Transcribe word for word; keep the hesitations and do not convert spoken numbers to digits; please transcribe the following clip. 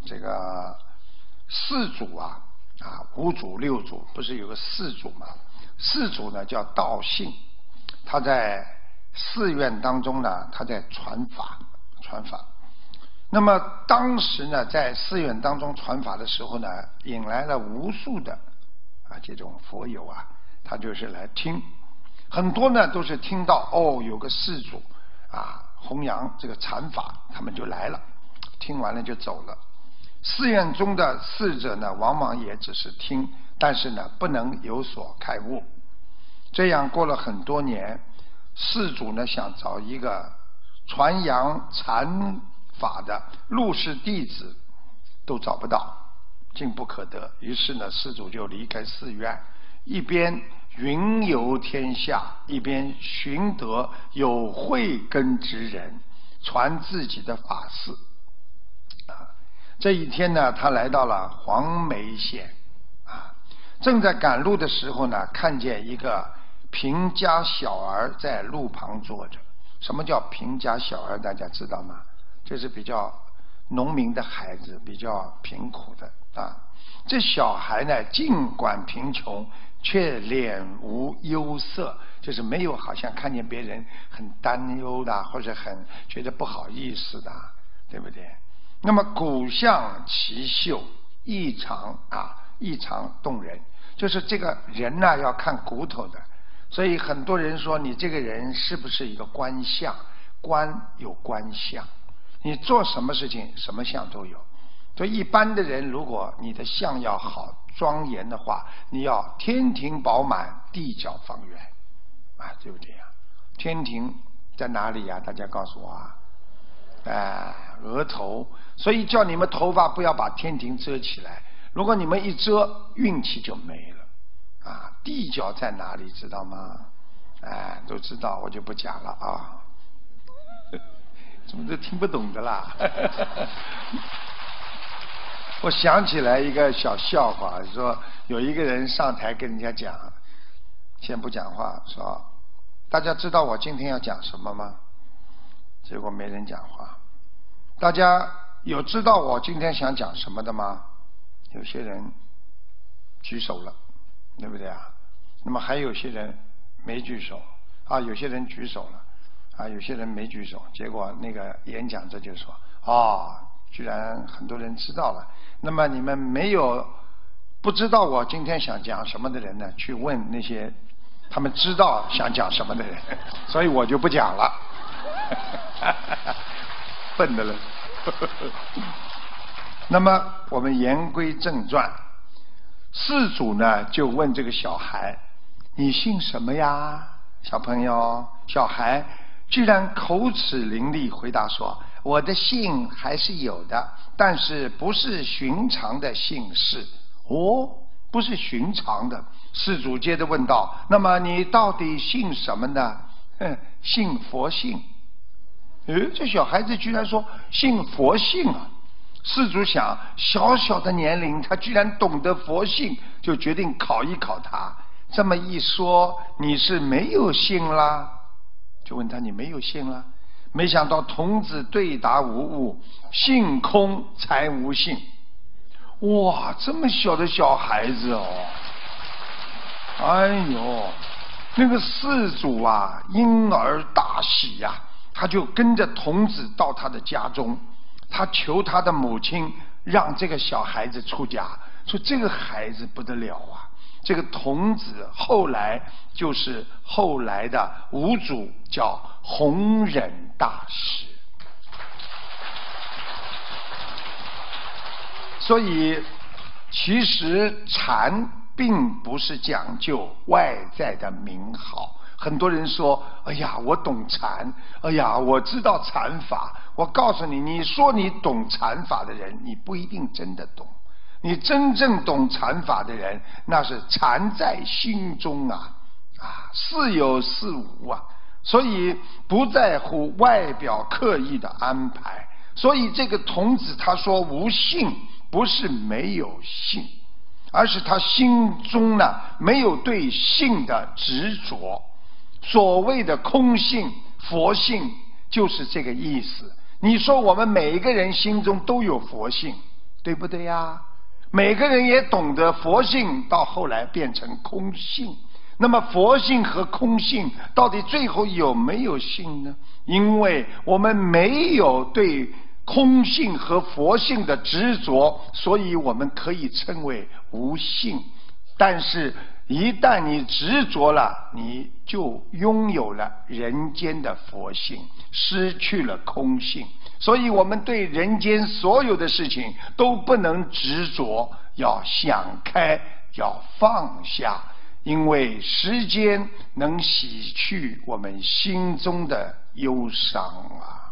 这个四祖啊，啊五祖六祖不是有个四祖吗？四祖呢叫道信，他在寺院当中呢，他在传法，传法。那么当时呢，在寺院当中传法的时候呢，引来了无数的啊这种佛友啊，他就是来听，很多呢都是听到哦有个四祖啊弘扬这个禅法，他们就来了，听完了就走了。寺院中的侍者呢，往往也只是听，但是呢不能有所开悟。这样过了很多年，四祖呢想找一个传扬禅法的入室弟子，都找不到，竟不可得。于是呢，四祖就离开寺院，一边云游天下，一边寻得有慧根之人，传自己的法事。啊，这一天呢，他来到了黄梅县，啊，正在赶路的时候呢，看见一个贫家小儿在路旁坐着。什么叫贫家小儿？大家知道吗？这是比较农民的孩子，比较贫苦的啊。这小孩呢，尽管贫穷，却脸无忧色，就是没有好像看见别人很担忧的，或者很觉得不好意思的，对不对？那么骨相奇秀，异常啊，异常动人。就是这个人呢，要看骨头的。所以很多人说你这个人是不是一个官相？官有官相。你做什么事情，什么相都有。所以一般的人，如果你的相要好、庄严的话，你要天庭饱满，地角方圆，啊，对不对呀？天庭在哪里呀？大家告诉我啊！哎，额头。所以叫你们头发不要把天庭遮起来，如果你们一遮，运气就没了。啊，地角在哪里？知道吗？哎，都知道，我就不讲了啊。怎么都听不懂的啦？我想起来一个小笑话，说有一个人上台跟人家讲，先不讲话，说大家知道我今天要讲什么吗？结果没人讲话。大家有知道我今天想讲什么的吗？有些人举手了，对不对啊？那么还有些人没举手啊，有些人举手了。啊，有些人没举手，结果那个演讲者就说：“哦，居然很多人知道了。那么你们没有不知道我今天想讲什么的人呢，去问那些他们知道想讲什么的人，所以我就不讲了。”笨的了。那么我们言归正传，四祖呢就问这个小孩：“你姓什么呀？”小朋友，小孩居然口齿伶俐回答说：“我的姓还是有的，但是不是寻常的姓氏。”哦，不是寻常的。施主接着问道：“那么你到底姓什么呢？”“哼，姓佛姓。”诶，这小孩子居然说姓佛姓啊！施主想，小小的年龄，他居然懂得佛姓，就决定考一考他。这么一说，你是没有姓啦？就问他，你没有姓了？没想到童子对答无误，性空才无性。哇，这么小的小孩子哦！哎呦，那个施主啊，因而大喜呀、啊，他就跟着童子到他的家中，他求他的母亲让这个小孩子出家，说这个孩子不得了啊！这个童子后来就是后来的五祖，叫弘忍大师。所以其实禅并不是讲究外在的名号。很多人说：“哎呀，我懂禅，哎呀，我知道禅法。”我告诉你，你说你懂禅法的人，你不一定真的懂。你真正懂禅法的人，那是禅在心中啊，啊，似有似无啊，所以不在乎外表刻意的安排。所以这个童子他说无性，不是没有性，而是他心中呢没有对性的执着。所谓的空性、佛性，就是这个意思。你说我们每一个人心中都有佛性。 对不对呀？每个人也懂得佛性到后来变成空性，那么佛性和空性到底最后有没有性呢？因为我们没有对空性和佛性的执着，所以我们可以称为无性。但是一旦你执着了，你就拥有了人间的佛性，失去了空性。所以我们对人间所有的事情都不能执着，要想开，要放下，因为时间能洗去我们心中的忧伤啊。